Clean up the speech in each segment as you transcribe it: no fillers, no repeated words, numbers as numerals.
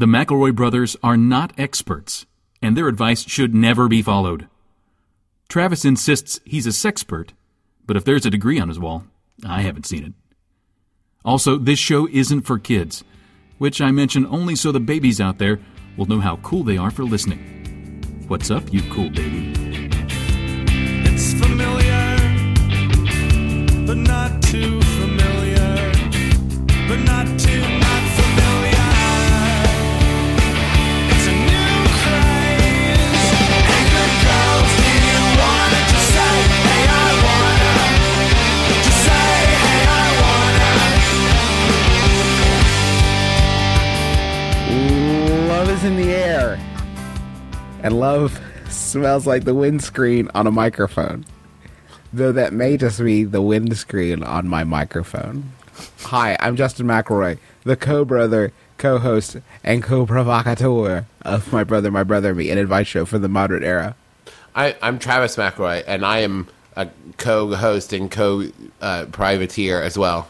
The McElroy brothers are not experts, and their advice should never be followed. Travis insists he's a sexpert, but if there's a degree on his wall, I haven't seen it. Also, this show isn't for kids, which I mention only so the babies out there will know how cool they are for listening. What's up, you cool baby? It's familiar, but not too familiar, but not too not familiar. It's a new craze. Hey, good girls, do you wanna just say, hey, I wanna? Just say, hey, I wanna. Love is in the air. And love smells like the windscreen on a microphone. Though that may just be the windscreen on my microphone. Hi, I'm Justin McElroy, the co-brother, co-host, and co-provocateur of My Brother, Me, an advice show for the modern era. I'm Travis McElroy, and I am a co-host and co-privateer as well.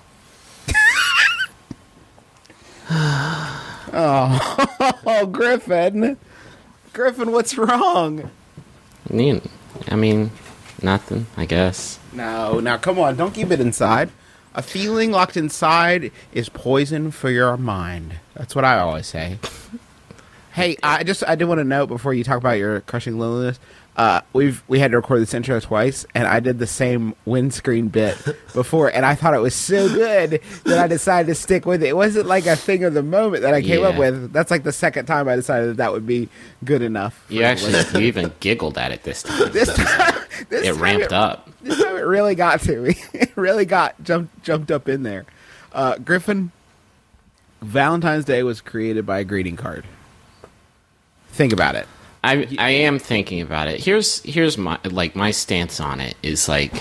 Oh, Griffin. Griffin, what's wrong? I mean, nothing, I guess. No, now come on, don't keep it inside. A feeling locked inside is poison for your mind. That's what I always say. Hey, I did want to note before you talk about your crushing loneliness. We had to record this intro twice, and I did the same windscreen bit before, and I thought it was so good that I decided to stick with it. It wasn't like a thing of the moment that I came up with. That's like the second time I decided that would be good enough. You even giggled at it this time. It ramped up. This time it really got to me. It really got jumped up in there. Griffin, Valentine's Day was created by a greeting card. Think about it. I am thinking about it. Here's my stance on it is like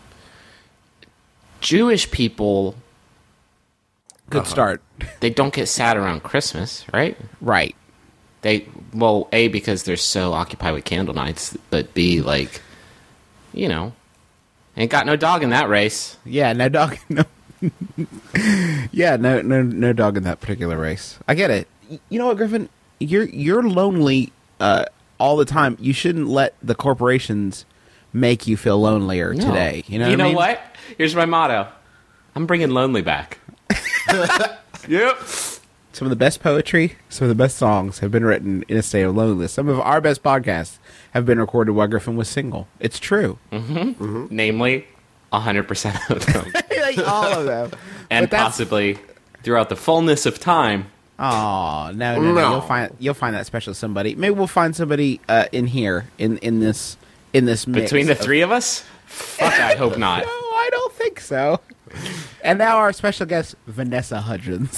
Jewish people. Good start. They don't get sad around Christmas, right? Right. A, because they're so occupied with candle nights, but B, like, you know, ain't got no dog in that race. Yeah, no dog. No. Yeah, no dog in that particular race. I get it. You know what, Griffin? You're lonely all the time. You shouldn't let the corporations make you feel lonelier today. You know what I mean? What? Here's my motto. I'm bringing lonely back. Yep. Some of the best poetry, some of the best songs have been written in a state of loneliness. Some of our best podcasts have been recorded while Griffin was single. It's true. Mm-hmm. Mm-hmm. Namely, 100% of them. Like all of them. And possibly throughout the fullness of time. Oh, no. You'll find that special somebody. Maybe we'll find somebody in here, in this mix. Between the three of us? Fuck, I hope not. No, I don't think so. And now our special guest, Vanessa Hudgens.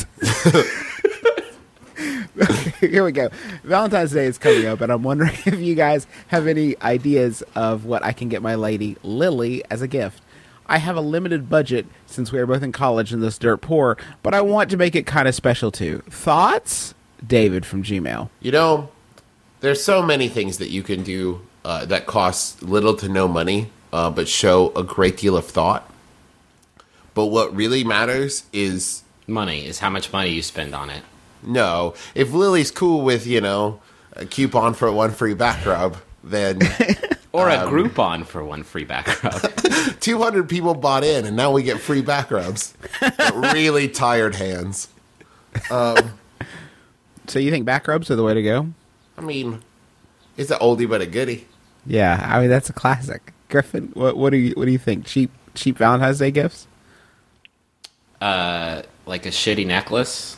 Here we go. Valentine's Day is coming up, and I'm wondering if you guys have any ideas of what I can get my lady, Lily, as a gift. I have a limited budget since we are both in college and thus dirt poor, but I want to make it kind of special too. Thoughts? David from Gmail. You know, there's so many things that you can do that cost little to no money, but show a great deal of thought. But what really matters is money, is how much money you spend on it. No. If Lily's cool with, a coupon for one free back rub, then... Or a Groupon for one free back rub. 200 people bought in, and now we get free back rubs. Really tired hands. So you think back rubs are the way to go? I mean, it's an oldie but a goodie. Yeah, I mean, that's a classic. Griffin, what do you think? Cheap Valentine's Day gifts? Like a shitty necklace?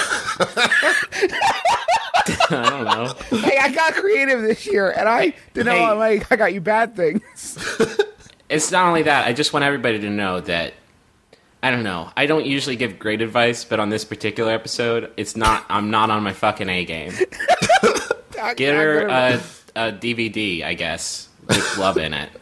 I don't know. Hey, I got creative this year, and I got you bad things. It's not only that. I just want everybody to know that, I don't know. I don't usually give great advice, but on this particular episode, I'm not on my fucking A game. Get her a DVD, I guess, with love in it.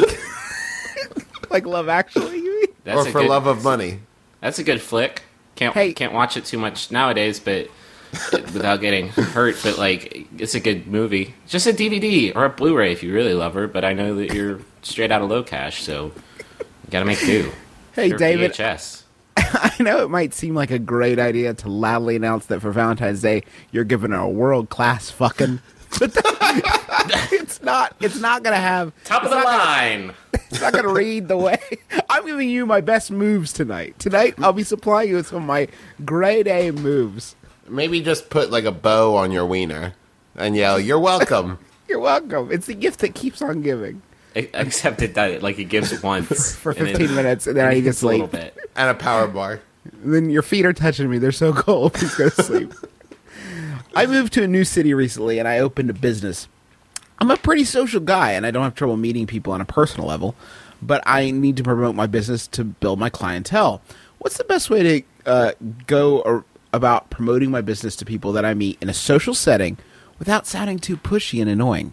Like Love Actually, you mean? Or For Love of Money. That's a good flick. Can't watch it too much nowadays, but without getting hurt. But like, it's a good movie. Just a DVD or a Blu-ray if you really love her. But I know that you're straight out of low cash, so you gotta make do. Hey, David. VHS. I know it might seem like a great idea to loudly announce that for Valentine's Day you're giving a world-class fucking, but it's not gonna have Top of the line. it's not gonna read the way I'm giving you my best moves tonight. Tonight I'll be supplying you with some of my grade A moves. Maybe just put like a bow on your wiener and yell, "You're welcome." You're welcome. It's the gift that keeps on giving Except it does, like it gives once for and 15 minutes, and then I get a little sleep. bit. And a power bar. And then your feet are touching me. They're so cold. Please go to sleep. I moved to a new city recently, and I opened a business. I'm a pretty social guy, and I don't have trouble meeting people on a personal level, but I need to promote my business to build my clientele. What's the best way to go about promoting my business to people that I meet in a social setting without sounding too pushy and annoying?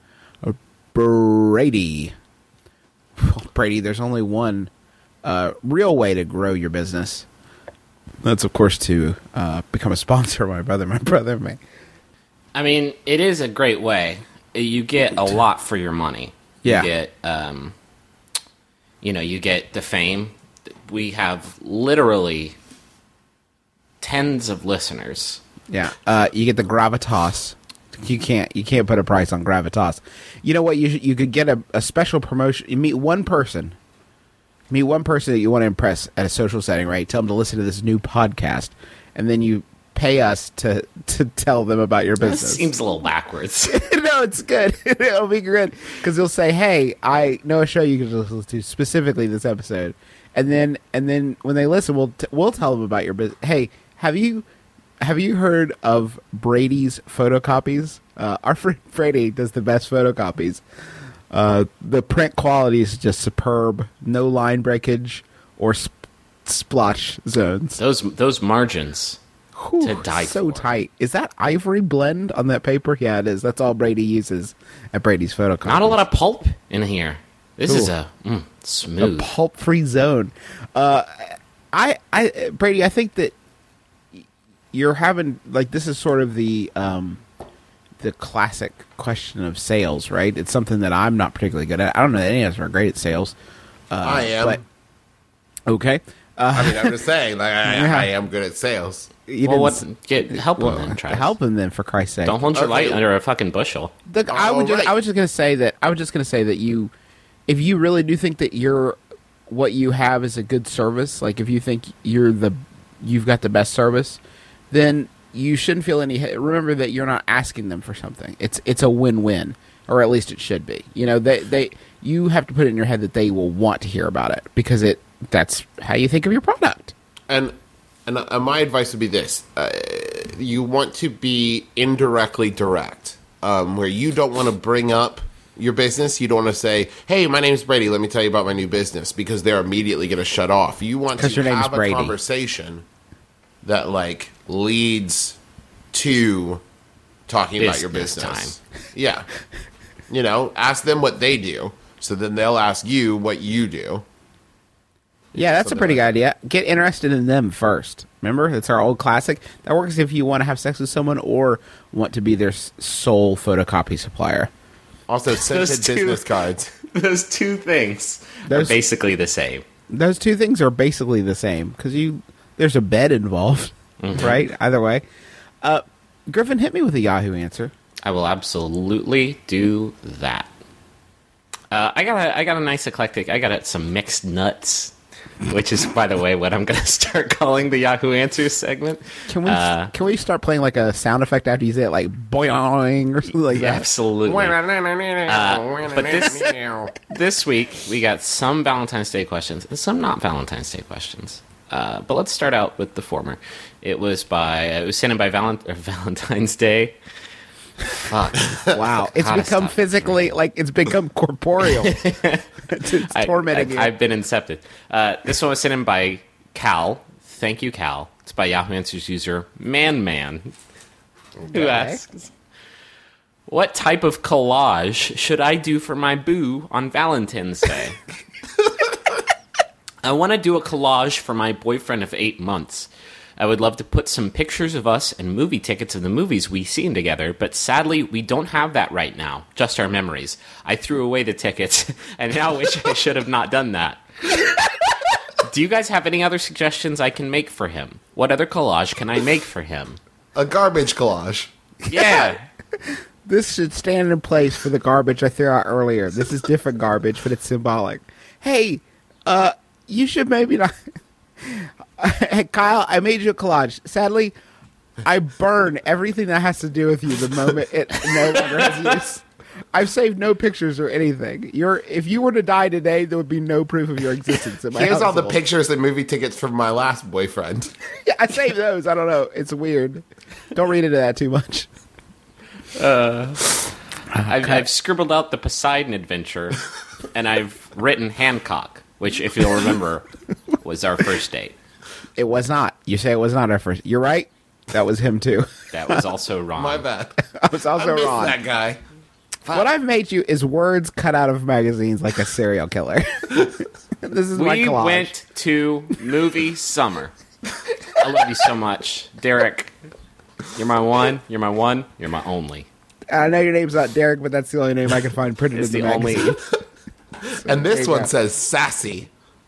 Brady, there's only one real way to grow your business. That's, of course, to become a sponsor of my brother and me. I mean, it is a great way. You get a lot for your money. Yeah. You get, you get the fame. We have literally tens of listeners. Yeah, you get the gravitas. You can't put a price on gravitas. You know what? You could get a special promotion. You meet one person that you want to impress at a social setting, right? Tell them to listen to this new podcast, and then you pay us to tell them about your That business. seems a little backwards. No, it's good. It'll be good because you'll say, "Hey, I know a show you can listen to specifically this episode," and then when they listen, we'll tell them about your business. Hey, have you heard of Brady's photocopies? Our friend Brady does the best photocopies. The print quality is just superb. No line breakage or splotch zones. Those margins to die so for. tight. Is that ivory blend on that paper? Yeah, it is. That's all Brady uses at Brady's photocopies. Not a lot of pulp in here. This is a a smooth. pulp-free zone. Brady, I think that you're having this is sort of the classic question of sales, right? It's something that I'm not particularly good at. I don't know that any of us are great at sales. I am. but- okay. I mean, I'm just saying, Yeah. I am good at sales. You Well, didn't help them then, Travis. help him then, for Christ's sake. Don't hold your Okay. light under a fucking bushel. Look, I was just going to say that you, if you really do think that what you have is a good service, like if you think you've got the best service, then you shouldn't feel any. Remember that you're not asking them for something. It's a win-win, or at least it should be. You know, you have to put it in your head that they will want to hear about it because that's how you think of your product. And my advice would be this: you want to be indirectly direct, where you don't want to bring up your business. You don't want to say, "Hey, my name's Brady. Let me tell you about my new business," because they're immediately going to shut off. You want 'Cause to your name's have a Brady. conversation that leads to talking about your Business business. Yeah, ask them what they do, so then they'll ask you what you do. Yeah, that's a Something pretty like good idea. Get interested in them first. Remember, that's our old classic. That works if you want to have sex with someone or want to be their sole photocopy supplier. Also, scented Those two- business cards. Those two things are Those- basically the same. Those two things are basically the same because there's a bed involved, right? Either way. Griffin, hit me with a Yahoo answer. I will absolutely do that. I got a nice eclectic. I got some mixed nuts, which is, by the way, what I'm going to start calling the Yahoo Answers segment. Can we start playing like a sound effect after you say it, like boing or something like that? Absolutely. But this week we got some Valentine's Day questions and some not Valentine's Day questions. But let's start out with the former. It was sent in by Valentine's Day. Fuck. Wow, it's Gotta become stop. physically it's become corporeal. it's tormenting you. I've been incepted. This one was sent in by Cal. Thank you, Cal. It's by Yahoo Answers user Man, who asks, "What type of collage should I do for my boo on Valentine's Day?" I want to do a collage for my boyfriend of 8 months. I would love to put some pictures of us and movie tickets of the movies we've seen together, but sadly, we don't have that right now. Just our memories. I threw away the tickets, and now wish I should have not done that. Do you guys have any other suggestions I can make for him? What other collage can I make for him? A garbage collage. Yeah. This should stand in place for the garbage I threw out earlier. This is different garbage, but it's symbolic. Hey, you should maybe not... Hey, Kyle, I made you a collage. Sadly, I burn everything that has to do with you the moment it no longer has use. I've saved no pictures or anything. If you were to die today, there would be no proof of your existence in my Here's all the household. pictures and movie tickets from my last boyfriend. Yeah, I saved those. I don't know. It's weird. Don't read into that too much. I've scribbled out the Poseidon Adventure, and I've written Hancock, which, if you'll remember, was our first date. It was not. You say it was not our first. You're right. That was him too. That was also wrong. My bad. I was also I missed wrong. that guy. What I've made you is words cut out of magazines like a serial killer. This is my We collage. went to movie summer. I love you so much, Derek. You're my one. You're my one. You're my only. I know your name's not Derek, but that's the only name I can find printed It's in the the only. magazine. And this There you one go. says sassy.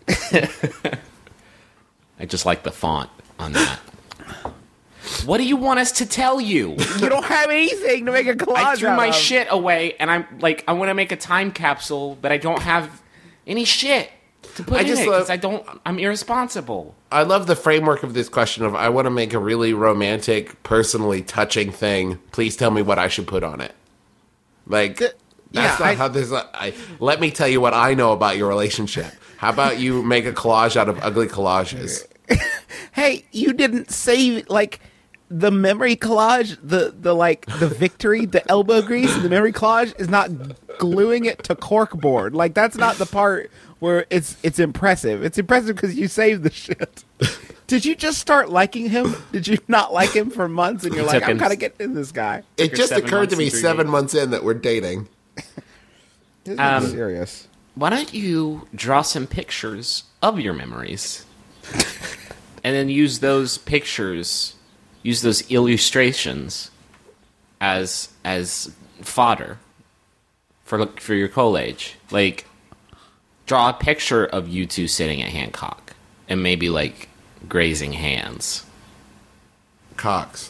I just like the font on that. What do you want us to tell you? You don't have anything to make a collage I threw out my of. shit away, and I'm like, I want to make a time capsule, but I don't have any shit to put I in just it love- because I'm irresponsible. I love the framework of this question of I want to make a really romantic, personally touching thing. Please tell me what I should put on it. Like, that's yeah, not how this... let me tell you what I know about your relationship. How about you make a collage out of ugly collages? Hey, you didn't save like the memory collage, the victory, the elbow grease, and the memory collage is not gluing it to corkboard. Like that's not the part where it's impressive. It's impressive because you saved the shit. Did you just start liking him? Did you not like him for months? And you're like, took I'm him- kind of getting in this guy. It her just 7 occurred to months me to 7 3 months in that we're dating. This is serious. Why don't you draw some pictures of your memories, and then use those pictures, use those illustrations as fodder for your collage. Like, draw a picture of you two sitting at Hancock, and maybe like grazing hands. Cox.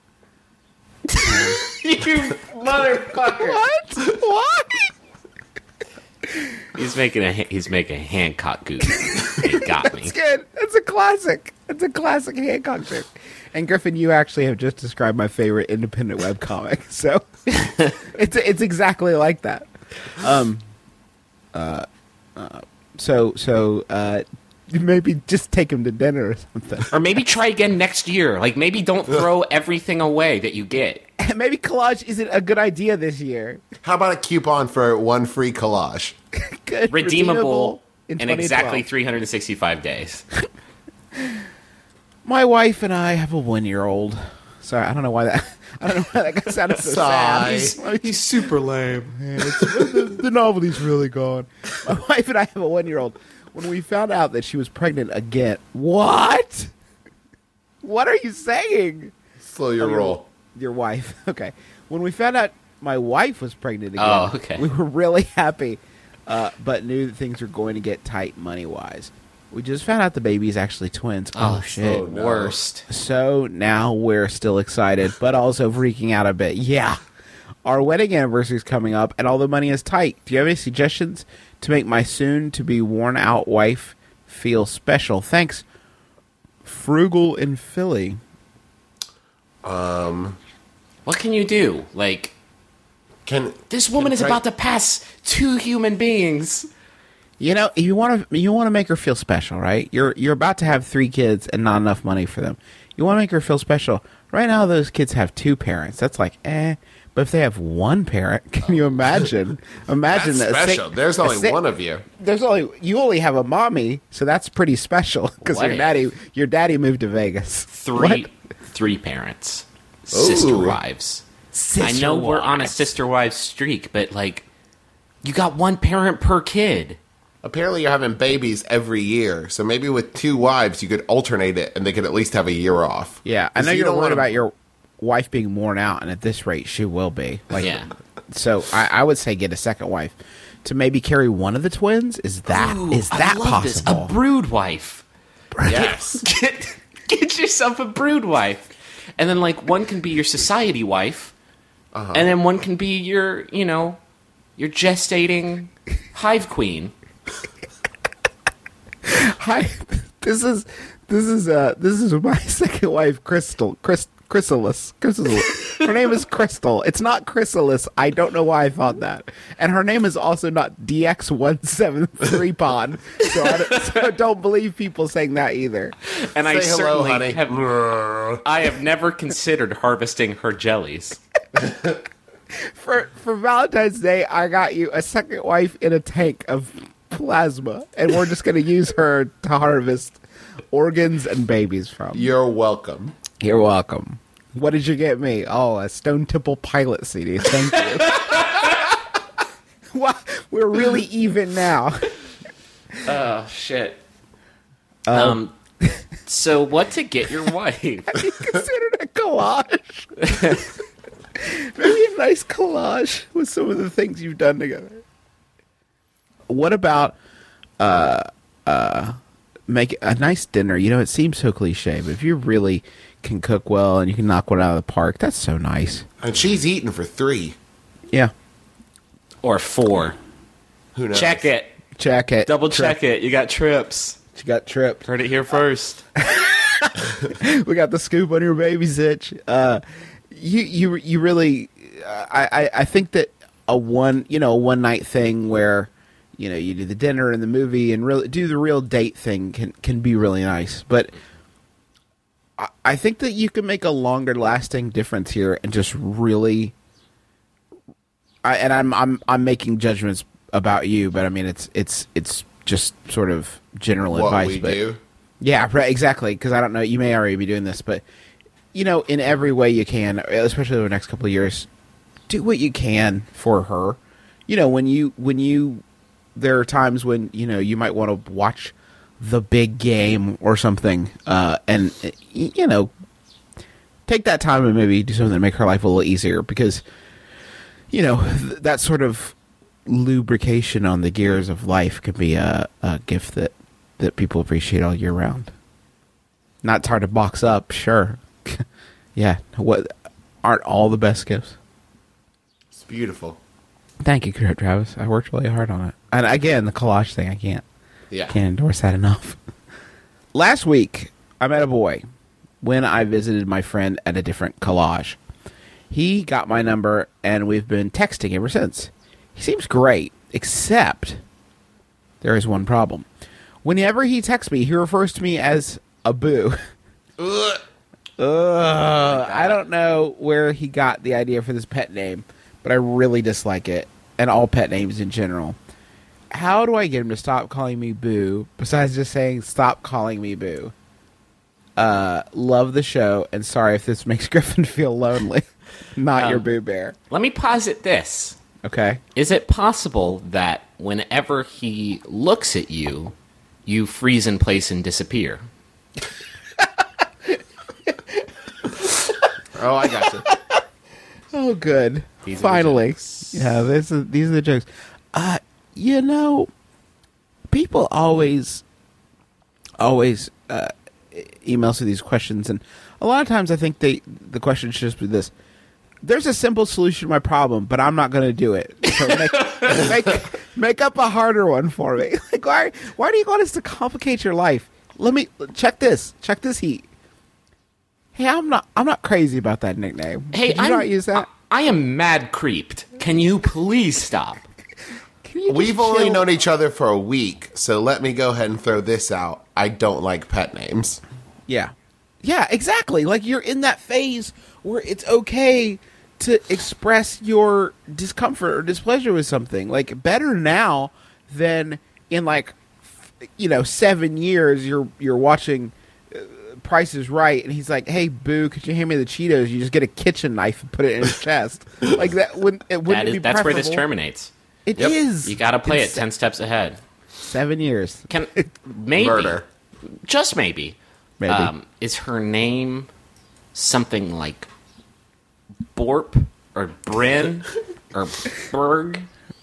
You motherfucker! What? What? He's making a Hancock goose. It got me. It's good. It's a classic. It's a classic Hancock joke. And Griffin, you actually have just described my favorite independent webcomic. So it's exactly like that. So maybe just take him to dinner or something. Or maybe try again next year. Like, maybe don't throw everything away that you get. Maybe collage isn't a good idea this year. How about a coupon for one free collage? Good. Redeemable in 2012. exactly 365 days. My wife and I have a 1-year-old. Sorry, I don't know why that got sounded so Sigh. sad. He's super lame. The novelty's really gone. My wife and I have a 1-year-old. When we found out that she was pregnant again, what? What are you saying? Slow your roll. Your wife. Okay. When we found out my wife was pregnant again, Oh, okay. we were really happy, but knew that things were going to get tight money-wise. We just found out the baby's actually twins. Oh, shit. oh, no. Worst. So now we're still excited, but also freaking out a bit. Yeah. Our wedding anniversary is coming up, and all the money is tight. Do you have any suggestions to make my soon-to-be worn-out wife feel special? Thanks, Frugal in Philly. What can you do? Like, Can this woman is can- about to pass 2 human beings. You know, you want to make her feel special, right? You're about to have 3 kids and not enough money for them. You want to make her feel special. Right now, those kids have 2 parents. That's like, But if they have 1 parent, can you imagine? Imagine That's that. special. There's only one of you. You only have a mommy, so that's pretty special because What your daddy moved to Vegas. 3 parents. Sister Ooh. wives. I know we're on a sister wives streak, but like, you got 1 parent per kid. Apparently, you're having babies every year, so maybe with 2 wives, you could alternate it, and they could at least have a year off. Yeah, I 'Cause know you you're don't worried wanna- about your wife being worn out, and at this rate, she will be. Like, Yeah. So I would say get a second wife. to maybe carry one of the twins? Is that Ooh, I that love this. possible? A brood wife. Yes. Get yourself a brood wife. And then, like, one can be your society wife. And then one can be your, your gestating hive queen. Hi, this is my second wife, Chrysalis. Her name is Crystal. It's not Chrysalis. I don't know why I thought that. And her name is also not DX173 Pond. So don't believe people saying that either. And I Say hello, certainly honey. I have never considered harvesting her jellies. For Valentine's Day, I got you a second wife in a tank of plasma, and we're just going to use her to harvest organs and babies from. You're welcome. You're welcome. What did you get me? Oh, a Stone Temple Pilot CD. Thank you. Wow, we're really even now. Oh, shit. So what to get your wife? You considered a collage. Maybe a nice collage with some of the things you've done together. What about make a nice dinner? You know, it seems so cliche, but if you really can cook well and you can knock one out of the park, that's so nice. And she's eating for 3. Yeah. Or 4. Who knows? Check it. Check it. Double check it. You got trips. She got tripped. Heard it here first. We got the scoop on your baby's itch. You really, I think that a one night thing where, you do the dinner and the movie and really do the real date thing can be really nice. But I think that you can make a longer lasting difference here and just really, I'm making judgments about you, but I mean it's just sort of general What advice. we but do. yeah, right, exactly. Because I don't know, you may already be doing this, but in every way you can, especially over the next couple of years, do what you can for her. When you, there are times when you might want to watch the big game or something, and take that time and maybe do something to make her life a little easier, because that sort of lubrication on the gears of life can be a gift that people appreciate all year round. Not it's hard to box up, sure. Yeah, what aren't all the best gifts? It's beautiful. Thank you, Travis. I worked really hard on it. And again, the collage thing, I can't endorse that enough. Last week, I met a boy when I visited my friend at a different collage. He got my number, and we've been texting ever since. He seems great, except there is one problem. Whenever he texts me, he refers to me as a boo. Ugh. I don't know where he got the idea for this pet name, but I really dislike it, and all pet names in general. How do I get him to stop calling me Boo, besides just saying, stop calling me Boo? Love the show, and sorry if this makes Griffin feel lonely. Not your Boo Bear. Let me posit this. Okay. Is it possible that whenever he looks at you, you freeze in place and disappear? Oh, I got you. Oh, good. These are the Finally. jokes. Yeah, these are the jokes. People always emails with these questions, and a lot of times I think the question should just be this: there's a simple solution to my problem, but I'm not going to do it. So make up a harder one for me. Like, why do you want us to complicate your life? Let me check this heat. Hey, I'm not crazy about that nickname. Hey, Did you not use that? I am mad creeped. Can you please stop? Can you just We've only chill? known each other for a week, so let me go ahead and throw this out. I don't like pet names. Yeah, exactly. Like, you're in that phase where it's okay to express your discomfort or displeasure with something. Like, better now than in 7 years. You're watching Price is Right, and he's like, "Hey, Boo, could you hand me the Cheetos?" You just get a kitchen knife and put it in his chest. Like that. Wouldn't be That's where this preferable? terminates. It is. You got to play It's it 10 steps ahead. 7 years, Can maybe, Murder. just maybe, maybe. is her name something like Borp or Bryn or Berg?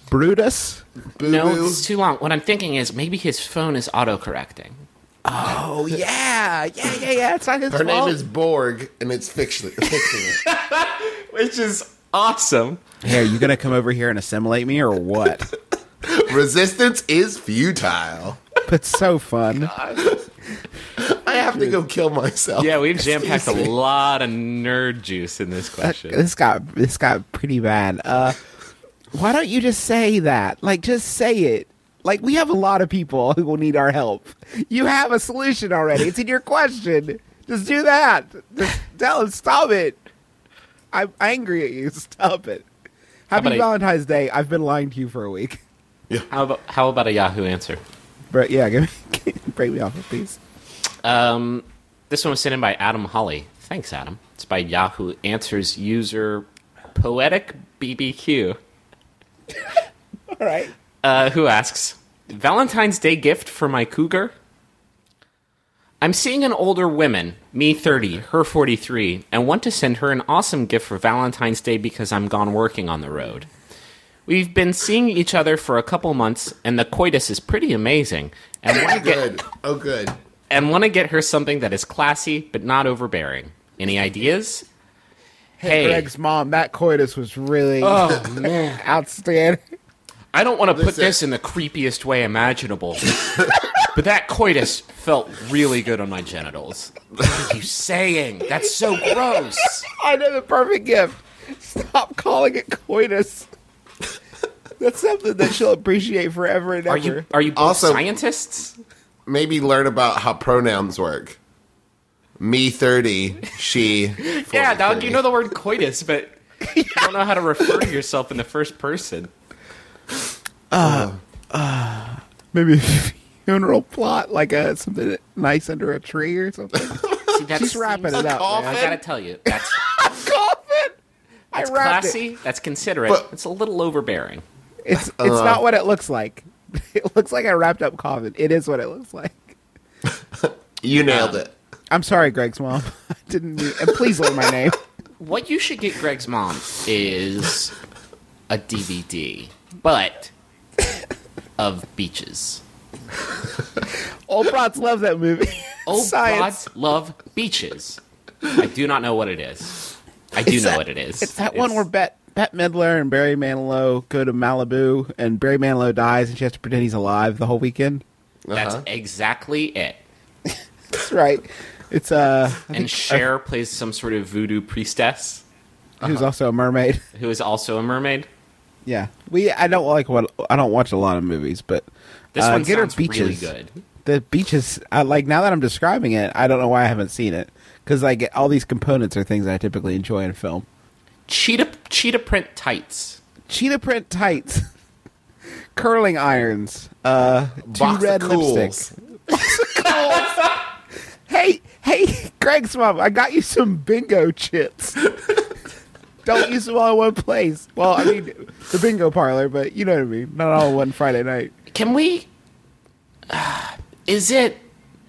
Brutus? No, it's too long. What I'm thinking is maybe his phone is autocorrecting. Oh, yeah. Yeah. It's not his Her fault. name is Borg, and it's fixing it. Which is awesome. Hey, are you going to come over here and assimilate me or what? Resistance is futile. It's so fun. I have to go kill myself. Yeah, we've jam-packed a Excuse me. lot of nerd juice in this question. This got pretty bad. Why don't you just say that? Like, just say it. Like, we have a lot of people who will need our help. You have a solution already. It's in your question. Just do that. Just tell him, stop it. I'm angry at you. Stop it. Happy about a- Valentine's Day. I've been lying to you for a week. How about a Yahoo answer? But yeah, break me off, please. This one was sent in by Adam Holly. Thanks, Adam. It's by Yahoo Answers user Poetic BBQ, All right. who asks, Valentine's Day gift for my cougar? I'm seeing an older woman, me 30, her 43, and want to send her an awesome gift for Valentine's Day because I'm gone working on the road. We've been seeing each other for a couple months, and the coitus is pretty amazing. And want to Good. Oh, good. get her something that is classy but not overbearing. Any ideas? Hey, Greg's mom, that coitus was really oh man, outstanding. I don't want to put Listen. this in the creepiest way imaginable, but that coitus felt really good on my genitals. What are you saying? That's so gross. I know the perfect gift. Stop calling it coitus. That's something that she'll appreciate forever and ever. Are you both Also- scientists? Maybe learn about how pronouns work. Me 30, she 43. Yeah, dog. You know the word coitus, but you don't know how to refer to yourself in the first person. Maybe a funeral plot, like something nice under a tree or something. See, that's She's wrapping it up. coffin. I Man. gotta tell you, that's Coffin. I that's wrapped it. classy. That's considerate. But- It's a little overbearing. It's not what it looks like. It looks like a wrapped up coffin. It is what it looks like. You nailed it. I'm sorry, Greg's mom. I didn't mean, and please learn my name. What you should get Greg's mom is a DVD, but of beaches. Old brats love that movie. Old Science. broads love beaches. I do not know what it is. I do know what it is. It's that one where Bette Midler and Barry Manilow go to Malibu, and Barry Manilow dies, and she has to pretend he's alive the whole weekend. That's exactly it. That's right. It's And Cher plays some sort of voodoo priestess who's also a mermaid. who is also a mermaid. Yeah, I don't watch a lot of movies, but This one Get Her sounds really Beaches. good. The beaches, like now that I'm describing it, I don't know why I haven't seen it because like all these components are things I typically enjoy in film. Cheetah print tights. Cheetah print tights, curling irons, two Box red of Cools. lipsticks. Hey, Greg's mom, I got you some bingo chips. Don't use them all in one place. Well, I mean, the bingo parlor, but you know what I mean. Not all in one Friday night. Can we? Is it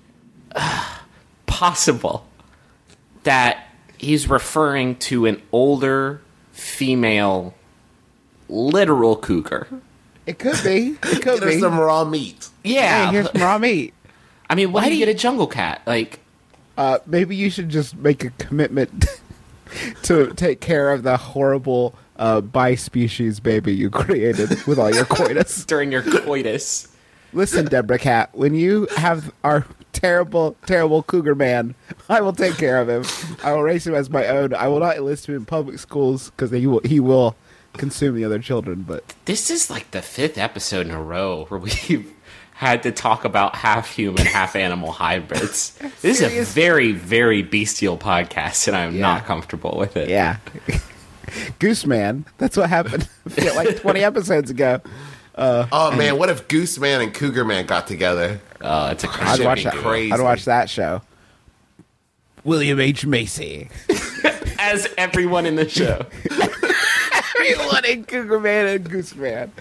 possible that he's referring to an older female literal cougar? It could be. It could Get her be. some raw meat. Yeah. Hey, here's some raw meat. I mean, why do you get a jungle cat? Like, Maybe you should just make a commitment to take care of the horrible bi-species baby you created with all your coitus. during your coitus. Listen, Deborah Cat, when you have our terrible, terrible cougar man, I will take care of him. I will raise him as my own. I will not enlist him in public schools because he will consume the other children. But This is like the 5th episode in a row where we've had to talk about half human, half animal hybrids. This is a Serious? very, very bestial podcast, and I'm not comfortable with it. yeah, Goose Man. That's what happened. I feel like 20 episodes ago. Oh man, what if Goose Man and Cougar Man got together? Oh, it's a I'd Should watch be that. crazy. I'd watch that show. William H. Macy. as everyone in the show. Everyone in Cougar Man and Goose Man.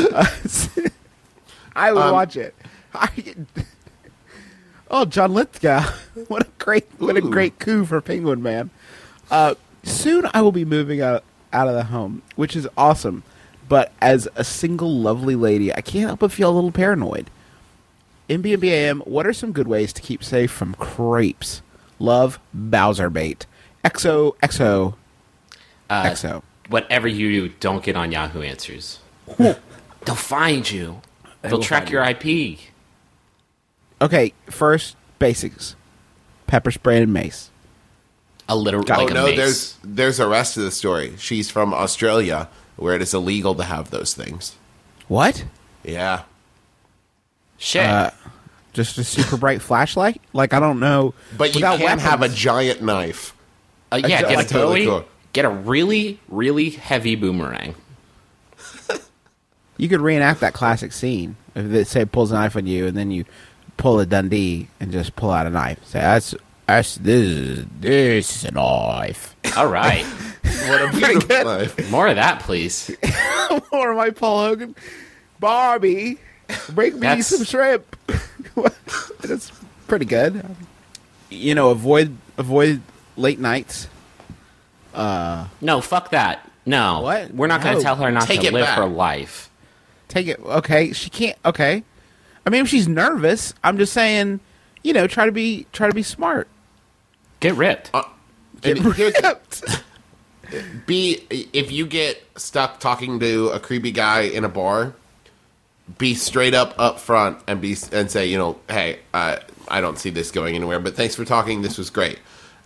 I would watch it. John Lithgow. What a great coup for Penguin Man. Soon I will be moving out of the home, which is awesome. but as a single lovely lady, I can't help but feel a little paranoid. MBMBAM, what are some good ways to keep safe from crepes? Love, Bowser bait. XOXO. XO. Whatever you do, don't get on Yahoo Answers. They'll find you. They'll will track find your IP. Okay, first, basics. Pepper spray and mace. A literal Oh like a no, mace. there's a rest of the story. She's from Australia, where it is illegal to have those things. What? Yeah. Shit. Just a super bright flashlight? Like, I don't know. But you Without can have a weapons. giant knife. Yeah, That's get a like totally really, cool. get a really, really heavy boomerang. You could reenact that classic scene. If they say pulls a knife on you, and then you pull a Dundee and just pull out a knife. Say, this is a knife. All right. What a beautiful knife. More of that, please. Or am I Paul Hogan? Barbie, bring me That's- some shrimp. That's pretty good. You know, avoid late nights. No, fuck that. No. What? We're not going No. to tell her not Take to it live back. her life. Take it. Okay, she can't. Okay, I mean, if she's nervous, I'm just saying. You know, try to be smart. Get ripped. And here's the- Ripped. if you get stuck talking to a creepy guy in a bar, be straight up front and say, you know, hey, I don't see this going anywhere, but thanks for talking. This was great.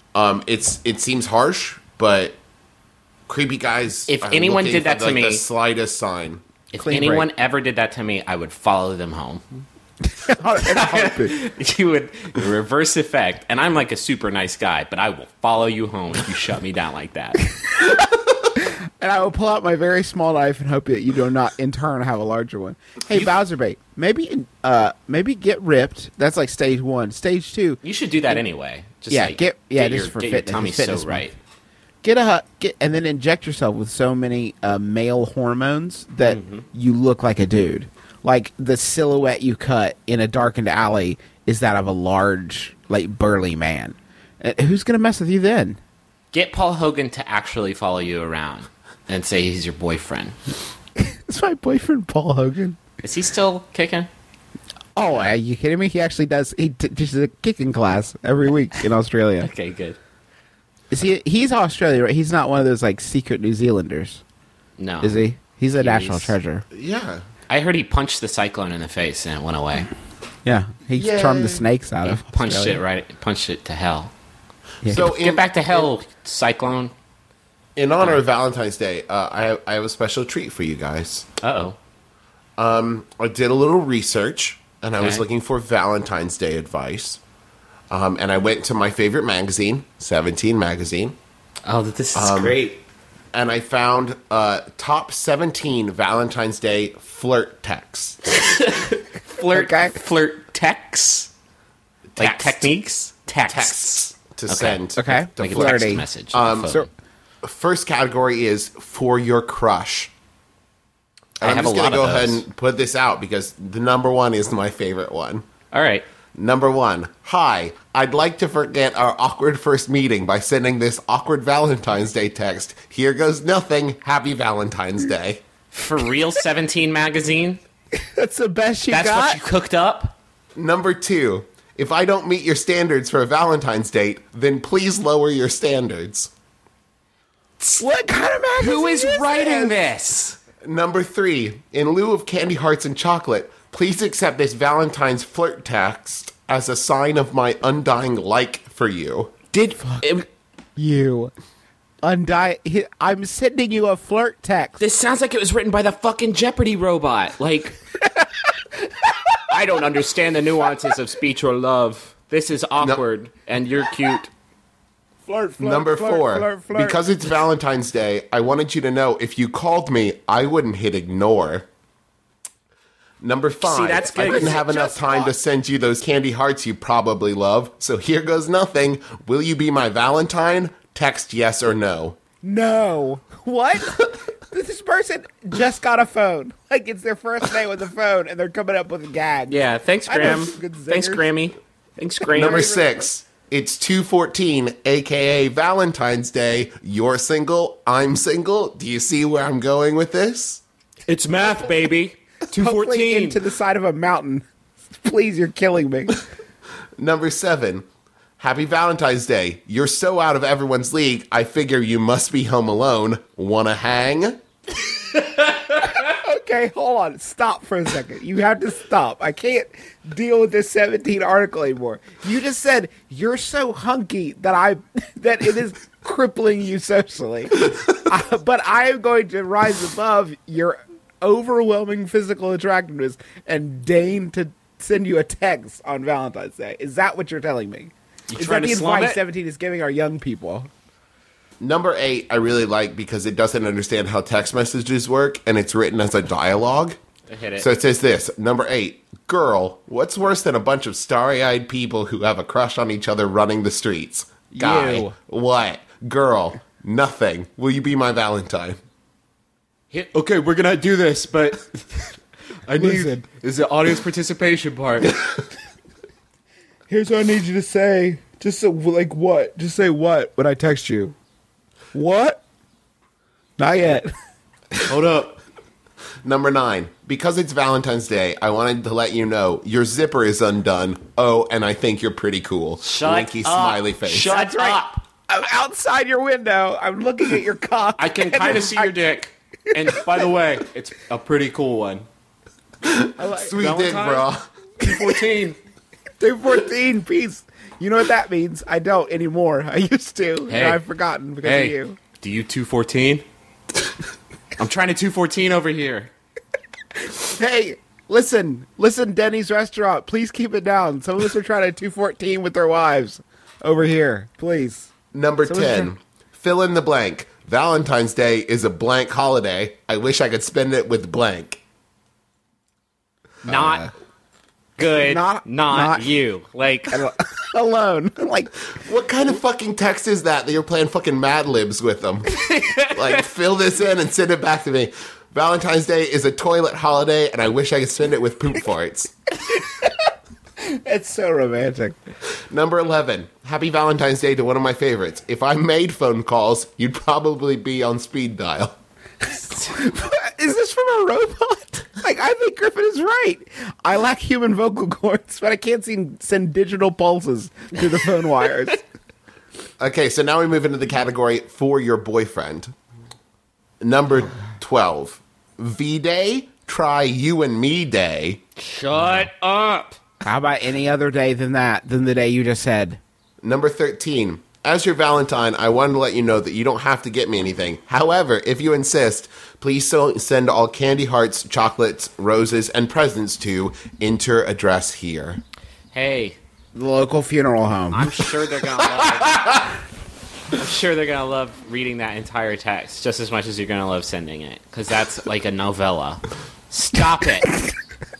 It seems harsh, but creepy guys. If are anyone looking did that for, to like, me- the slightest sign. If Clean anyone break. ever did that to me, I would follow them home. In a heartbeat. You would reverse effect. And I'm like a super nice guy, but I will follow you home if you shut me down like that. And I will pull out my very small knife and hope that you do not in turn have a larger one. Hey, Bowser bait, maybe get ripped. That's like stage 1. Stage 2, You should do that anyway. Just Yeah, like, just your, for get fitness. your tummy It's fitness so month. right. get and then inject yourself with so many male hormones that you look like a dude. Like the silhouette you cut in a darkened alley is that of a large, like burly man. Who's gonna mess with you then? Get Paul Hogan to actually follow you around and say he's your boyfriend. It's my boyfriend, Paul Hogan. Is he still kicking? Oh, are you kidding me? He actually does. He teaches a kicking class every week in Australia. Okay, good. Is he? He's Australia, right? He's not one of those like secret New Zealanders, No. is he? He's a He national is. treasure. Yeah. I heard he punched the cyclone in the face and it went away. Yeah, he Yay. charmed the snakes out He of. punched Australia. punched it to hell. Yeah. So Get back to hell, cyclone. in honor of Valentine's Day, I have a special treat for you guys. Uh-oh. I did a little research, and I was Okay. looking for Valentine's Day advice. And I went to my favorite magazine, 17 magazine, Oh, this is great. and I found top 17 Valentine's Day flirt texts. Flirt texts? Like Text. techniques? Texts. Texts to Okay. send. Okay. to Like a flirt. text Flirty. message. So, First category is for your crush. And I have I'm just a lot gonna go of ahead those. and put this out because the number one is my favorite one. All right. Number one, hi, I'd like to forget our awkward first meeting by sending this awkward Valentine's Day text. Here goes nothing. Happy Valentine's Day. For real 17 magazine? that's the best you That's got. what you cooked up? Number two, if I don't meet your standards for a Valentine's date, then please lower your standards. What kind of magazine Who is writing this? this? Number three, in lieu of candy hearts and chocolate, please accept this Valentine's flirt text as a sign of my undying like for you. You. I'm sending you a flirt text. This sounds like it was written by the fucking Jeopardy robot. Like, I don't understand the nuances of speech or love. This is awkward, and you're cute. Flirt, Number four, because it's Valentine's Day, I wanted you to know if you called me, I wouldn't hit ignore. Number five, See, that's I good. didn't have enough time to send you those candy hearts you probably love, so here goes nothing. Will you be my Valentine? Text yes or no. No. What? This person just got a phone. Like, it's their first day with a phone, and they're coming up with a gag. Yeah, thanks, I know Graham. some good Thanks, zingers. Grammy. Thanks, Graham. Number six, it's 2/14, aka Valentine's Day. You're single, I'm single. Do you see where I'm going with this? It's math, baby. Hopefully 214. into the side of a mountain. Please, you're killing me. Number 7. Happy Valentine's Day. You're so out of everyone's league, I figure you must be home alone. Wanna hang? Okay, hold on. Stop for a second. You have to stop. I can't deal with this 17 article anymore. You just said you're so hunky that that it is crippling you socially. But I am going to rise above your overwhelming physical attractiveness and deign to send you a text on Valentine's Day. Is that what you're telling me? Is trying that the to slum advice it? 17 is giving our young people? Number 8, I really like because it doesn't understand how text messages work, and it's written as a dialogue. I hit it. So it says this. Number 8, girl, what's worse than a bunch of starry-eyed people who have a crush on each other running the streets? Guy, You. what? Girl, nothing. Will you be my Valentine? Okay, we're gonna do this, but I need Listen. is the audience participation part. Here's what I need you to say. Just so, like what? Just say what when I text you. What? Not yet. Hold up. Number 9, because it's Valentine's Day, I wanted to let you know your zipper is undone. Oh, and I think you're pretty cool. Shut Winky up. smiley face. Shut That's right. up. I'm outside your window. I'm looking at your cock. I can kind of see your dick. And by the way, it's a pretty cool one. Sweet dick, Valentine? bro. 214. 214 piece. You know what that means? I don't anymore. I used to. Hey. And I've forgotten because of Hey, you. do you 214? I'm trying to 214 over here. Hey, listen, Denny's restaurant. Please keep it down. Some of us are trying to 214 with their wives over here. Please. Number Someone's 10, trying- fill in the blank. Valentine's Day is a blank holiday. I wish I could spend it with blank. Not good. not- Not you. Like, Alone. Like, What kind of fucking text is that you're playing fucking Mad Libs with them? Like, fill this in and send it back to me. Valentine's Day is a toilet holiday, and I wish I could spend it with poop farts. it's so romantic. Number 11, happy Valentine's Day to one of my favorites. If I made phone calls, you'd probably be on speed dial. Is this from a robot? Like, I think Griffin is right. I lack human vocal cords, but I can't send digital pulses through the phone wires. Okay, so now we move into the category for your boyfriend. Number 12, V-Day, try you and me day. shut up. How about any other day than the day you just said? Number 13, as your Valentine, I wanted to let you know that you don't have to get me anything. However, if you insist, please send all candy hearts, chocolates, roses, and presents to enter address here. Hey, The local funeral home. I'm sure they're gonna love I'm sure they're gonna love reading that entire text just as much as you're gonna love sending it. Because that's like a novella. Stop it.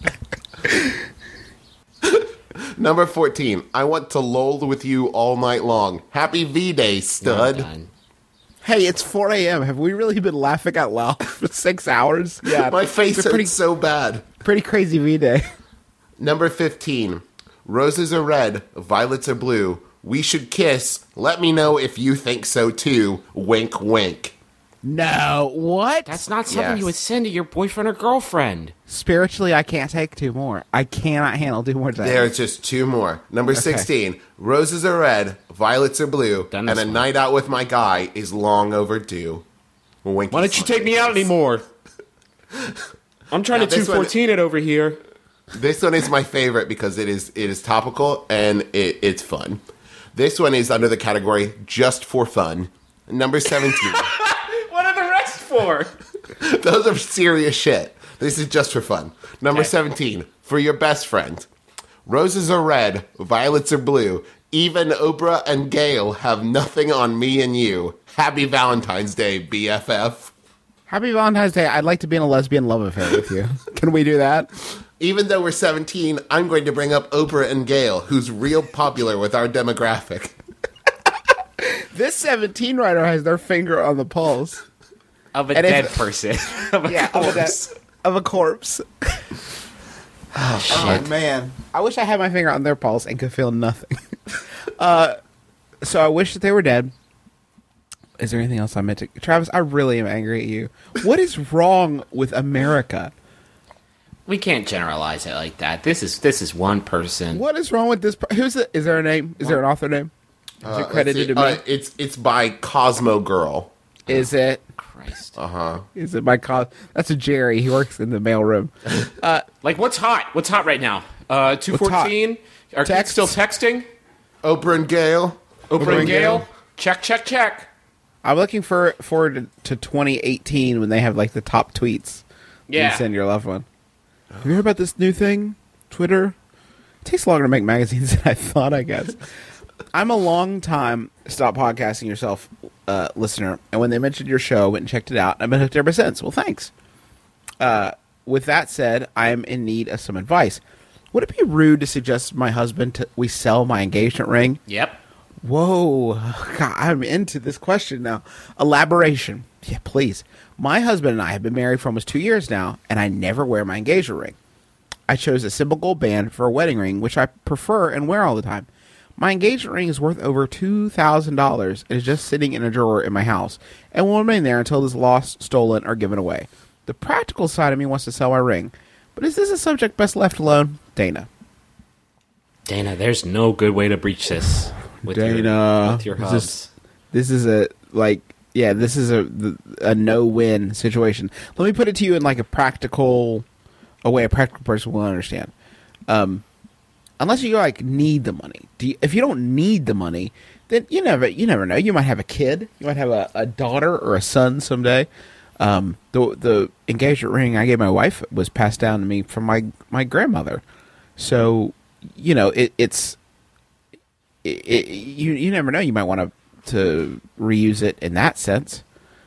Number 14, I want to loll with you all night long. Happy V-Day, stud. Done. Hey, it's 4 a.m. Have we really been laughing out loud for 6 hours? Yeah. My face it's a hurts so bad. pretty crazy V-Day. Number 15, roses are red, violets are blue. We should kiss. Let me know if you think so too. Wink, wink. No, what? That's not something Yes. you would send to your boyfriend or girlfriend. Spiritually, I can't take 2 more. I cannot handle 2 more things. There's just 2 more. Number 16, roses are red, violets are blue, Done and this a one. night out with my guy is long overdue. Winky Why don't you take me out anymore? I'm trying Now, to this one- 214 it over here. This one is my favorite because it is topical and it's fun. This one is under the category just for fun. Number 17. What are the rest for? Those are serious shit. This is just for fun. Number 17. For your best friend. Roses are red, violets are blue. Even Oprah and Gail have nothing on me and you. Happy Valentine's Day, BFF. Happy Valentine's Day. I'd like to be in a lesbian love affair with you. Can we do that? Even though we're 17, I'm going to bring up Oprah and Gail, who's real popular with our demographic. This 17 writer has their finger on the pulse. Of a And if- dead person. Of a corpse. Of a corpse. Oh, man. I wish I had my finger on their pulse and could feel nothing. So I wish that they were dead. Is there anything else I meant to... Travis, I really am angry at you. What is wrong with America? We can't generalize it like that. This is one person. What is wrong with this? Who's the... Is there a name? Is there an author name? Is it credited to me? It's by Cosmo Girl. Is it? Christ. Is it by... That's a Jerry. He works in the mailroom. Like, what's hot? What's hot right now? 214? Are kids Text. still texting? Oprah and Gail. Oprah and Gail? Check. I'm looking forward to 2018 when they have, like, the top tweets. Yeah. You send your loved one. Have you heard about this new thing? Twitter? It takes longer to make magazines than I thought, I guess. I'm a long time Stop Podcasting Yourself listener, and when they mentioned your show, I went and checked it out, and I've been hooked ever since. Well, thanks. With that said, I am in need of some advice. Would it be rude to suggest my husband we sell my engagement ring? Yep. Whoa, God, I'm into this question now. Elaboration. Yeah, please. My husband and I have been married for almost 2 years now, and I never wear my engagement ring. I chose a simple gold band for a wedding ring, which I prefer and wear all the time. My engagement ring is worth over $2,000 and is just sitting in a drawer in my house, and will remain there until it is lost, stolen, or given away. The practical side of me wants to sell my ring, but is this a subject best left alone? Dana. Dana, there's no good way to breach this with Dana, your hubs. This is a no-win situation. Let me put it to you in like a way a practical person will understand. Unless you like need the money. If you don't need the money, then you never know. You might have a kid. You might have a daughter or a son someday. The engagement ring I gave my wife was passed down to me from my grandmother. So, you know, you never know. You might want to reuse it in that sense.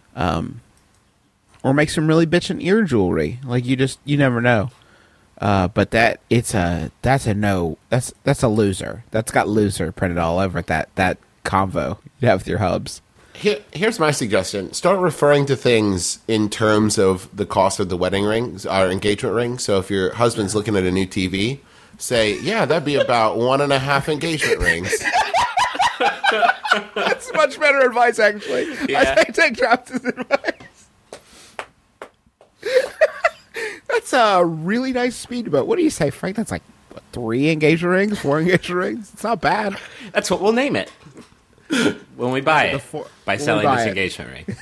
Or make some really bitchin' ear jewelry. Like you never know. But that's a no. That's a loser. That's got loser printed all over it. That convo you have with your hubs. Here's my suggestion. Start referring to things in terms of the cost of the wedding ring, our engagement ring. So if your husband's looking at a new TV, say, yeah, that'd be about 1.5 engagement rings. That's much better advice, actually. Yeah. I take Travis's advice. That's a really nice speed boat. What do you say, Frank? That's like 3 engagement rings, 4 engagement rings. It's not bad. That's what we'll name it when we buy it by selling this it. engagement ring.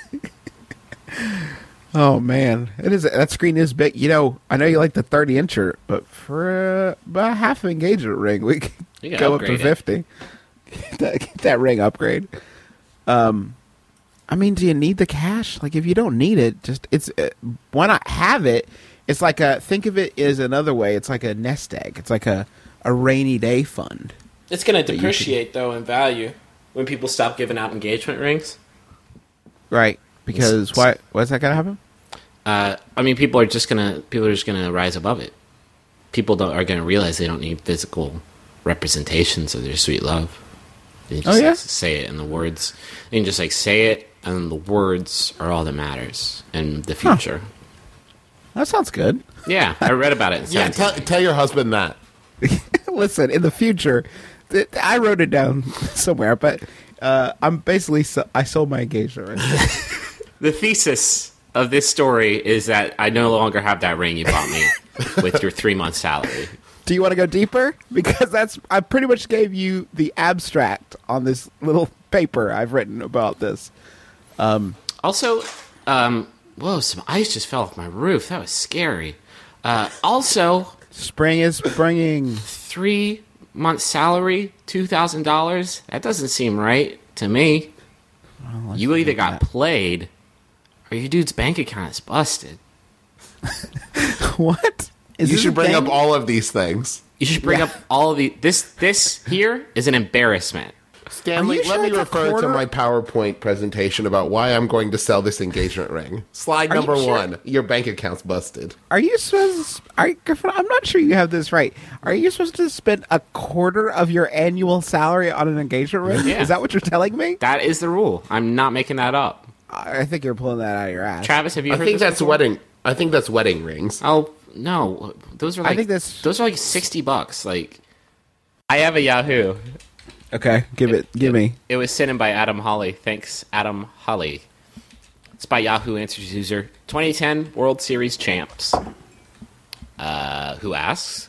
Oh man, it is. That screen is big. You know, I know you like the 30-incher, but for about half an engagement ring, we can You can go up to upgrade it. 50. Get that ring upgrade. I mean, do you need the cash? Like, if you don't need it, why not have it? It's like think of it as another way. It's like a nest egg. It's like a rainy day fund. It's going to depreciate, though, in value when people stop giving out engagement rings. Right. Because why is that going to happen? I mean, people are just gonna rise above it. People are gonna realize they don't need physical representations of their sweet love. They just like, say it in the words. You can just like say it, and the words are all that matters in the future. That sounds good. Yeah, I read about it. Yeah, tell your husband that. Listen, in the future, I wrote it down somewhere, but I'm basically I sold my engagement ring. The thesis of this story is that I no longer have that ring you bought me with your 3-month salary. Do you want to go deeper? Because I pretty much gave you the abstract on this little paper I've written about this. Also, whoa, some ice just fell off my roof. That was scary. Also, Spring is springing. 3-month salary, $2,000. That doesn't seem right to me. Well, You either got played, or your dude's bank account is busted. What? You should bring up all of these things. You should bring up all of the. This here is an embarrassment. Stanley, Are you let sure me it's a refer to quarter? my PowerPoint presentation about why I'm going to sell this engagement ring. Slide Are you number sure? 1. Your bank account's busted. Are you supposed to, I'm not sure you have this right. Are you supposed to spend a quarter of your annual salary on an engagement ring? Yeah. Is that what you're telling me? That is the rule. I'm not making that up. I think you're pulling that out of your ass. Travis, have you I heard think this that's before? wedding. I think that's wedding rings. Oh no, those are like think that's- those are like $60. Like, I have a Yahoo. Okay, give me. It was sent in by Adam Holly. Thanks, Adam Holly. It's by Yahoo Answers user 2010 World Series champs. Who asks,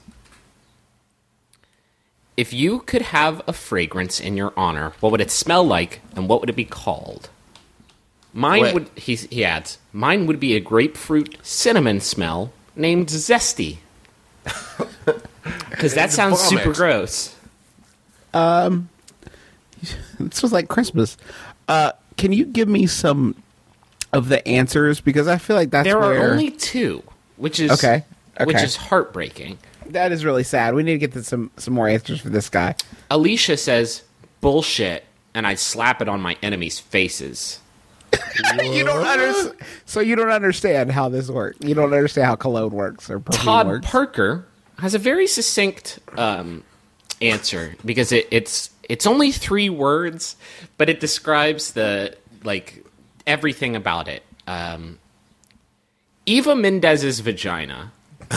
if you could have a fragrance in your honor, what would it smell like, and what would it be called? Mine Wait. would. He adds, mine would be a grapefruit cinnamon smell named Zesty. Because that sounds vomit. super gross. This was like Christmas. Can you give me some of the answers, because I feel like that's There where are only two, which is Okay. which is heartbreaking. that is really sad. We need to get to some more answers for this guy. Alicia says bullshit, and I slap it on my enemies' faces. You don't understand. So you don't understand how this works. You don't understand how cologne works or perfume Todd works. Parker has a very succinct answer because it's only 3 words, but it describes the everything about it. Eva Mendez's vagina.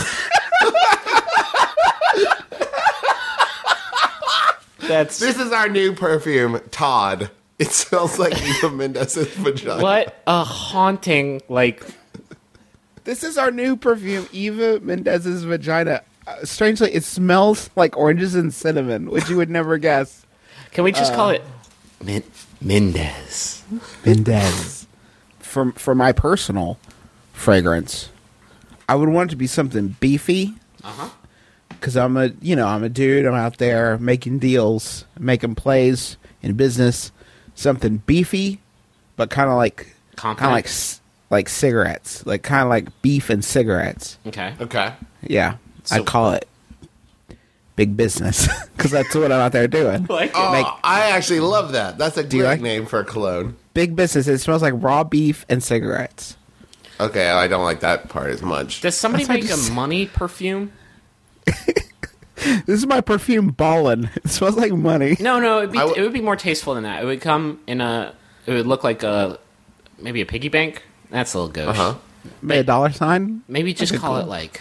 That's This is our new perfume, Todd. It smells like Eva Mendez's vagina. what a haunting This is our new perfume, Eva Mendez's vagina. Strangely, it smells like oranges and cinnamon, which you would never guess. Can we just call it Mendez? Mendez. For my personal fragrance, I would want it to be something beefy. Because I'm a dude. I'm out there making deals, making plays in business. Something beefy, but kind of like like cigarettes, like kind of like beef and cigarettes. Okay. Okay. Yeah, I'd call it big business because that's what I'm out there doing. Oh, Make- I actually love that. That's a you great like- name for a cologne. Big business. It smells like raw beef and cigarettes. Okay, I don't like that part as much. Does somebody That's what I make just- a money perfume? This is my perfume, Ballin'. It smells like money. No, I it would be more tasteful than that. It would come in it would look like maybe a piggy bank. That's a little gauche. Uh-huh. Maybe a dollar sign. Maybe just Okay, call cool. it like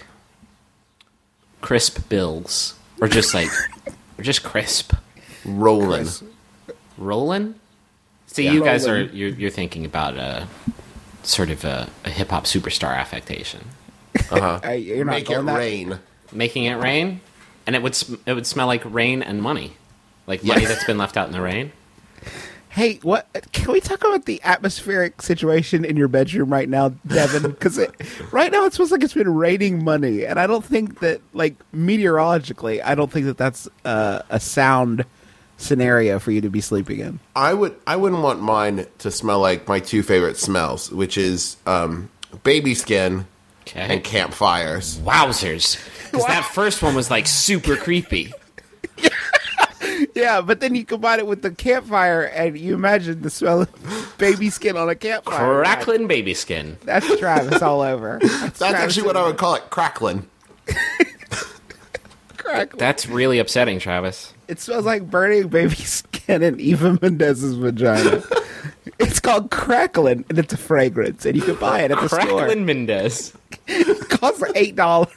crisp bills, or just crisp. Rolling. Rollin'? See, you guys are you're thinking about sort of a hip hop superstar affectation, Uh-huh. You're not Make it going that. rain. making it rain, and it would smell like rain and money, like money that's been left out in the rain. Hey, what? Can we talk about the atmospheric situation in your bedroom right now, Devin? Because right now it smells like it's been raining money, and I don't think that, like, meteorologically, I don't think that that's a sound scenario for you to be sleeping in. I wouldn't want mine to smell like my 2 favorite smells, which is baby skin Okay. and campfires. Wowzers! Because that first one was like super creepy. Yeah, but then you combine it with the campfire, and you imagine the smell of baby skin on a campfire. Crackling baby skin. That's Travis all over. That's actually what I would call it, crackling. Crackling. That's really upsetting, Travis. It smells like burning baby skin in Eva Mendez's vagina. It's called Cracklin', and it's a fragrance, and you can buy it at the store. Crackling Mendez. It costs like $8.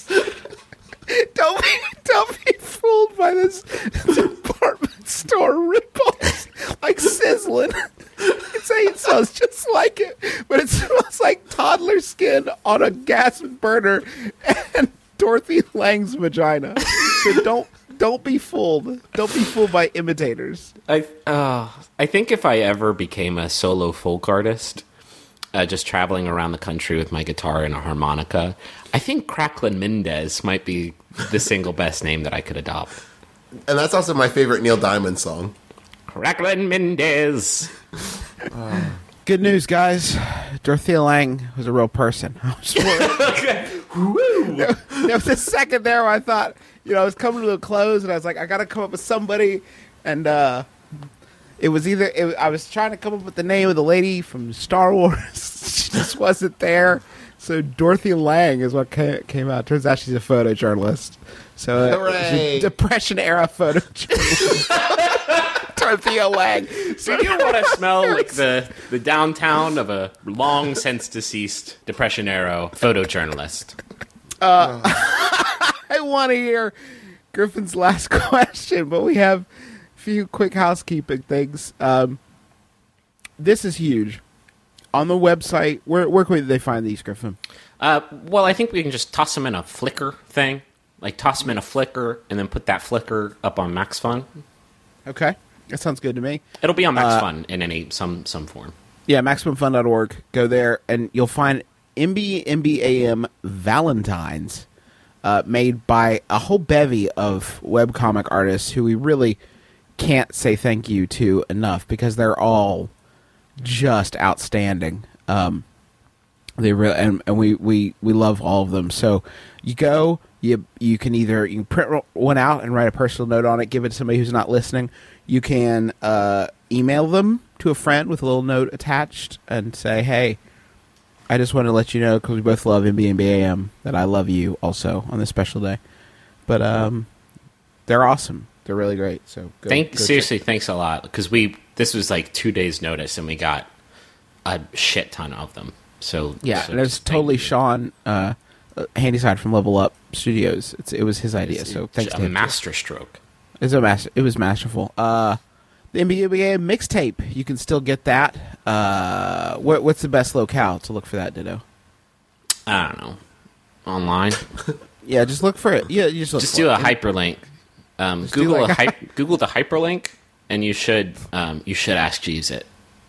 Don't be fooled by this department store ripoff, like sizzling. It's saying it smells just like it, but it smells like toddler skin on a gas burner and Dorothy Lang's vagina. So don't be fooled. Don't be fooled by imitators. I think if I ever became a solo folk artist, just traveling around the country with my guitar and a harmonica, I think Cracklin' Mendez might be the single best name that I could adopt. And that's also my favorite Neil Diamond song. Cracklin' Mendez. Good news, guys. Dorothea Lang was a real person. I was worried. There was a second there where I thought, I was coming to a close, and I was like, I got to come up with somebody. And it was I was trying to come up with the name of the lady from Star Wars. She just wasn't there. So Dorothy Lang is what came out. Turns out she's a photojournalist. So Hooray. she's a Depression-era photojournalist. Dorothea Lang. So you want to smell like the downtown of a long since deceased Depression era photojournalist. I want to hear Griffin's last question, but we have few quick housekeeping things. This is huge. On the website, where can they find these, Griffin? Well, I think we can just toss them in a Flickr thing. Like, toss them in a Flickr and then put that Flickr up on MaxFun. Okay. That sounds good to me. It'll be on MaxFun in some form. Yeah, MaximumFun.org. Go there, and you'll find MBAM Valentines made by a whole bevy of webcomic artists who we really can't say thank you to enough because they're all just outstanding. They really and we love all of them. So you go, you can either print one out and write a personal note on it, give it to somebody who's not listening. You can email them to a friend with a little note attached and say, "Hey, I just want to let you know because we both love MBAM that I love you also on this special day." But they're awesome. They're really great. So go seriously, thanks a lot because this was like 2 days notice and we got a shit ton of them. So yeah, so and it's just totally thank you. Sean Handyside from Level Up Studios. It was his idea. So thanks a to him. masterstroke. It was masterful. The NBA mixtape, you can still get that. What's the best locale to look for that, Ditto? I don't know. Online. Yeah, just look for it. Yeah, you just look Just for do it. a hyperlink. do Google like Google the hyperlink, and you should ask Jeeves it.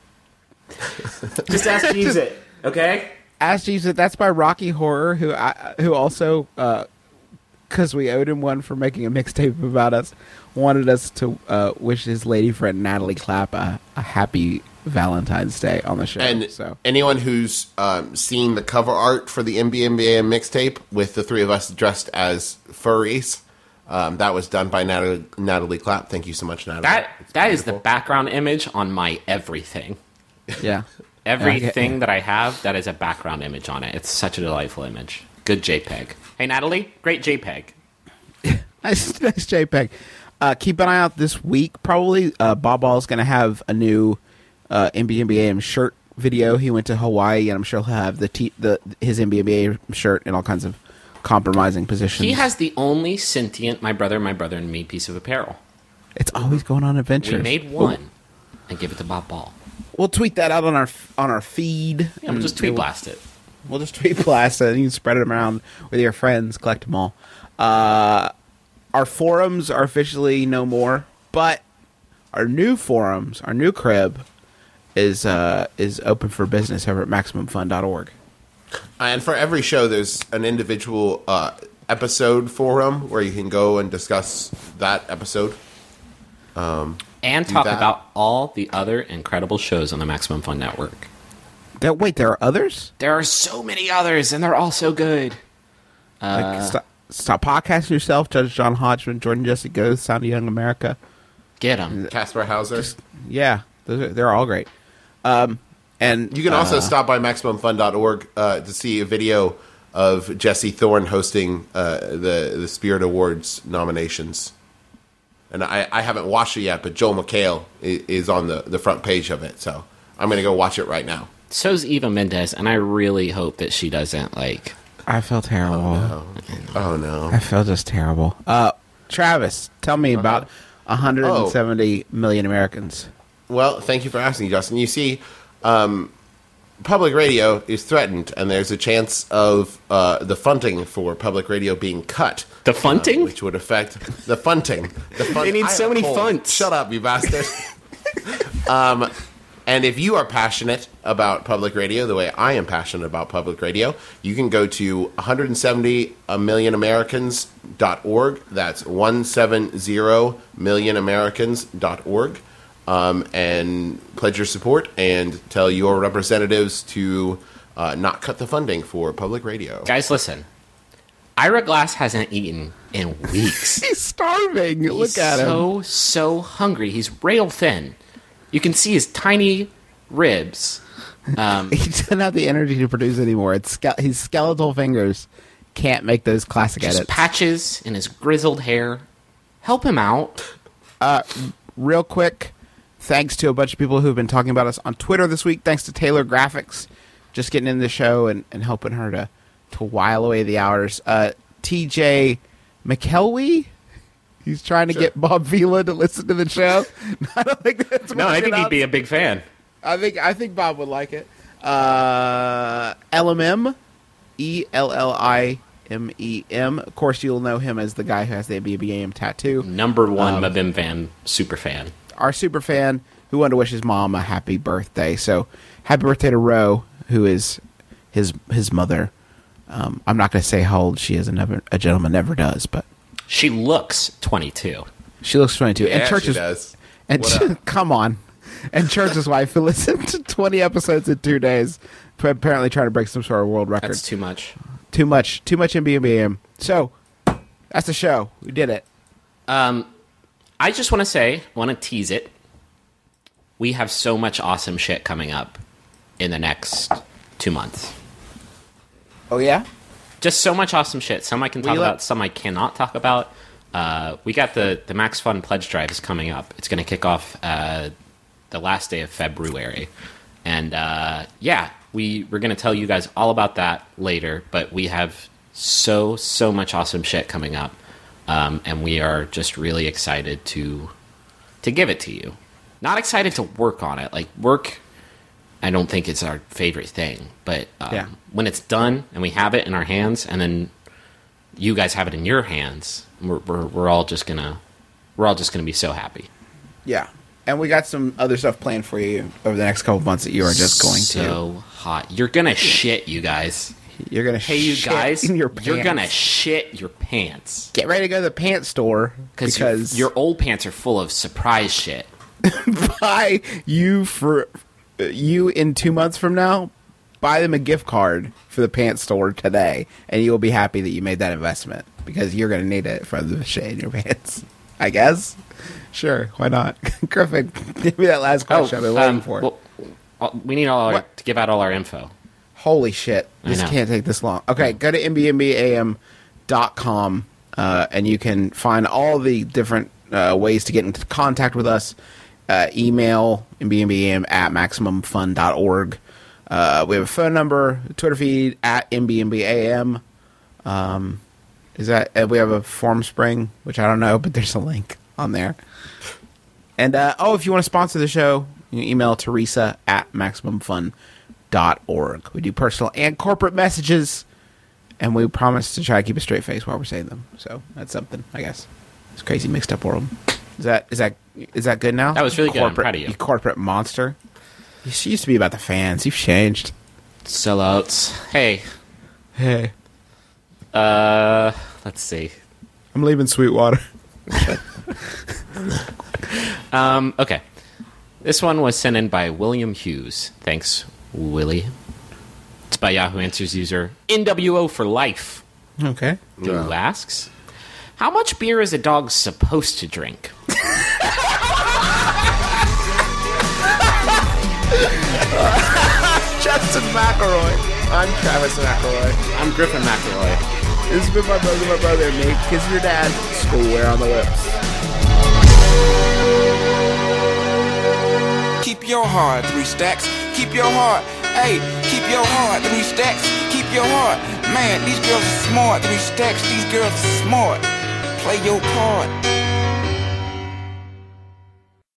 Just ask Jeeves it, okay? Ask Jeeves that that's by Rocky Horror, who also, because we owed him one for making a mixtape about us, wanted us to wish his lady friend Natalie Clapp a happy Valentine's Day on the show. And so anyone who's seen the cover art for the NBA mixtape with the three of us dressed as furries, that was done by Natalie Clapp. Thank you so much, Natalie. That is the background image on my everything. yeah, Everything that I have, that is a background image on it. It's such a delightful image. Good JPEG. Hey, Natalie, great JPEG. nice JPEG. Keep an eye out this week. Probably Bob Ball's going to have a new NBA shirt video. He went to Hawaii, and I'm sure he'll have his NBA shirt in all kinds of compromising positions. He has the only sentient my brother, and me piece of apparel. It's always going on adventures. We made one and give it to Bob Ball. We'll tweet that out on our feed. Yeah, we'll just tweet blast it. We'll just tweet blast it, and you can spread them around with your friends. Collect them all. Our forums are officially no more, but our new forums, our new crib, is open for business over at MaximumFun.org. And for every show, there's an individual episode forum where you can go and discuss that episode. And Do talk that. about all the other incredible shows on the Maximum Fun Network. Wait, there are others? There are so many others, and they're all so good. Like Stop Podcasting Yourself, Judge John Hodgman, Jordan Jesse Goes, Sound of Young America. Get them. Casper Hauser. Yeah, they're all great. And You can also stop by MaximumFun.org to see a video of Jesse Thorne hosting the Spirit Awards nominations. And I haven't watched it yet, but Joel McHale is on the front page of it, so I'm going to go watch it right now. So's Eva Mendes, and I really hope that she doesn't, like... I felt terrible. Oh, no. I felt just terrible. Travis, tell me about 170 million Americans. Well, thank you for asking, Justin. You see, public radio is threatened, and there's a chance of the funding for public radio being cut. The funting? Which would affect the funting. They need so many funds. Shut up, you bastard. And if you are passionate about public radio, the way I am passionate about public radio, you can go to 170millionamericans.org. That's 170millionamericans.org. And pledge your support and tell your representatives to not cut the funding for public radio. Guys, listen. Ira Glass hasn't eaten in weeks. He's starving. Look at him. So hungry. He's rail thin. You can see his tiny ribs. He doesn't have the energy to produce anymore. His skeletal fingers can't make those classic Just edits. patches in his grizzled hair. Help him out. Real quick, thanks to a bunch of people who've been talking about us on Twitter this week. Thanks to Taylor Graphics, just getting in the show and helping her to while away the hours. TJ McKelwee, He's trying to get Bob Vila to listen to the show. I don't think that's No, I think he'd out. be a big fan. I think Bob would like it. LMM, ELLIMEM. Of course, you'll know him as the guy who has the BBAM tattoo. Number one Mabim fan, super fan. Our super fan who wanted to wish his mom a happy birthday. So, happy birthday to Ro, who is his mother. I'm not going to say how old she is. A gentleman never does, but She looks 22. she looks 22. Yeah, and Church she is does. and What up? come on. And Church's wife, who listened to 20 episodes in 2 days, apparently trying to break some sort of world record. That's too much. Too much MBMBM. So, that's the show. We did it. I just want to tease it. We have so much awesome shit coming up in the next 2 months. Oh, yeah? Just so much awesome shit. Some I can talk about, some I cannot talk about. We got the Max Fun Pledge Drive is coming up. It's going to kick off the last day of February. And we're going to tell you guys all about that later. But we have so much awesome shit coming up. And we are just really excited to give it to you. Not excited to work on it. Like, work, I don't think it's our favorite thing. But when it's done and we have it in our hands, and then you guys have it in your hands, we're all just gonna be so happy. Yeah. And we got some other stuff planned for you over the next couple months that you are just going So hot. You're gonna shit, you guys. You're going to Hey, you guys, in your pants. you're gonna shit your pants. Get ready to go to the pants store because your old pants are full of surprise shit. buy you in 2 months from now, buy them a gift card for the pants store today, and you will be happy that you made that investment because you're going to need it for the shit in your pants. I guess. Sure, why not? Griffin, give me that last question I've been waiting for. Well, we need to give out all our info. Holy shit. This know. can't take this long. Okay, go to mbmbam.com and you can find all the different ways to get into contact with us. Email mbmbam@maximumfun.org. We have a phone number, Twitter feed @mbmbam. We have a form spring, which I don't know, but there's a link on there. And if you want to sponsor the show, you can email Teresa @maximumfun.org. We do personal and corporate messages, and we promise to try to keep a straight face while we're saying them. So that's something, I guess. It's a crazy mixed up world. Is that good now? That was really good. I'm proud of you. You corporate monster. You used to be about the fans. You've changed. Sellouts. Hey. Let's see. I'm leaving Sweetwater. Okay. This one was sent in by William Hughes. Thanks, Willie. It's by Yahoo Answers user NWO for life, Okay. who asks, how much beer is a dog supposed to drink? Justin McElroy. I'm Travis McElroy. I'm Griffin McElroy. This has been my brother, and me. Kiss your dad. Schoolwear on the lips. Keep your heart, 3 stacks. Keep your heart. Hey, keep your heart, 3 stacks. Keep your heart. Man, these girls are smart. 3 stacks, these girls are smart. Play your part.